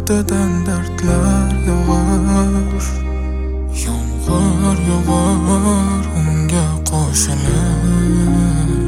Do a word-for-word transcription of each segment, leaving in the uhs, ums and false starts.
ortidan dardlar yog'ar. Yomg'ir yog'ar unga qo'shilib.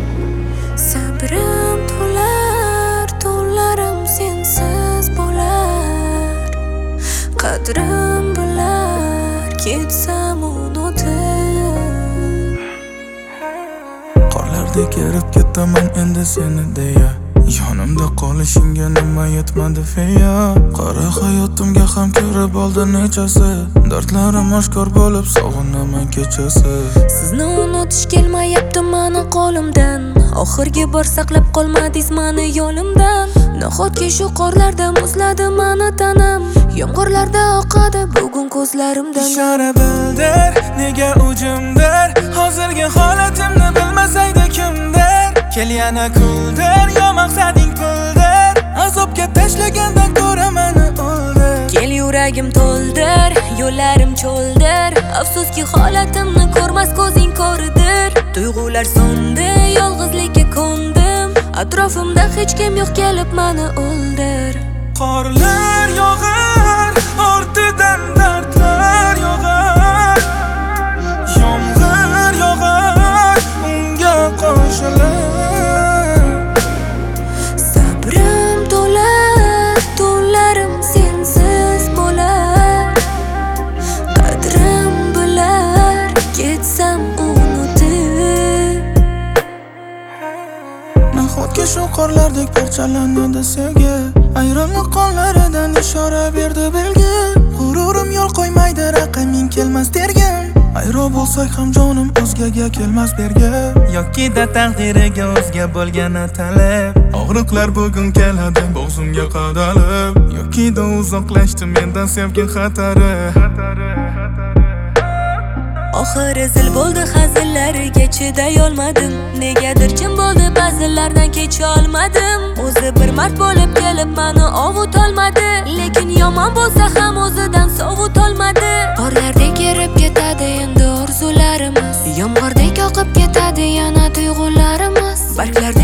Sabrim to'lar, tunlarim sensiz bo'lar. Qadrim bilar, ketsam unutib. Qorlardek erib ketaman endi seni deya. Yonimda qolishingga nima yetmadi feya. Qara hayotimga ham kirib oldi nechasi. Dardlarim oshkor bo'lib sog'inaman kechasi. Sizni unutish kelmayapti mani qo'limdan. Oxirgi bor saqlab qolmadingiz mani yo'limdan. Nahotki shu qorlarda muzladi mani tanam. Yomg'irlarda oqadi bugun ko'zlarimdan. Ishora bildir, nega ujimdir. Hozirgi holatimni bilmasaydi kimdir. Kel yana kuldir, yo maqsading puldir. Azobga tashlagandan ko'ra meni o'ldir. Kel yuragim to'ldir, yo'llarim cho'ldir. Afsuski holatimni ko'rmas ko'zing ko'rdir. Tuyg'ular so'ndi, yolg'izlikka ko'ndim. Atrofimda hech kim yo'q, kelib meni o'ldir. Qorlar yog'ar, ortidan dardlar yog'ar. Yomg'ir yog'ar, unga qo'shilib. Sabrim to'lar, tunlarim sensiz bo'lar. Qadrim bilar, ketsam unutib. Nahotki shu qorlardek parchalanadi sevgi. Ayronlik qonlaridan ishora berdi belgi. G'ururim yo'l qo'ymaydi, raqaming kelmas tergim. Ayro bo'lsak ham jonim o'zgaga kelmas berga. Yoki-da taqdiriga o'zga bo'lgan talab. Og'riqlar bugun keladi bo'g'zimga qadalib. Yoki-da uzoqlashdi mendan sevgi xatari. Oxiri zil bo'ldi hazillariga chiday olmadim. Negadir jim bo'ldi ba'zilardan kecha olmadim. O'zi bir mard bo'lib kelib meni ovutolmadi. Lekin yomon bo'lsa ham o'zidan sovutolmadi. Qorlardek erib ketadi endi orzularimiz. Yomg'irdak oqib ketadi yana tuyg'ularimiz. Barglar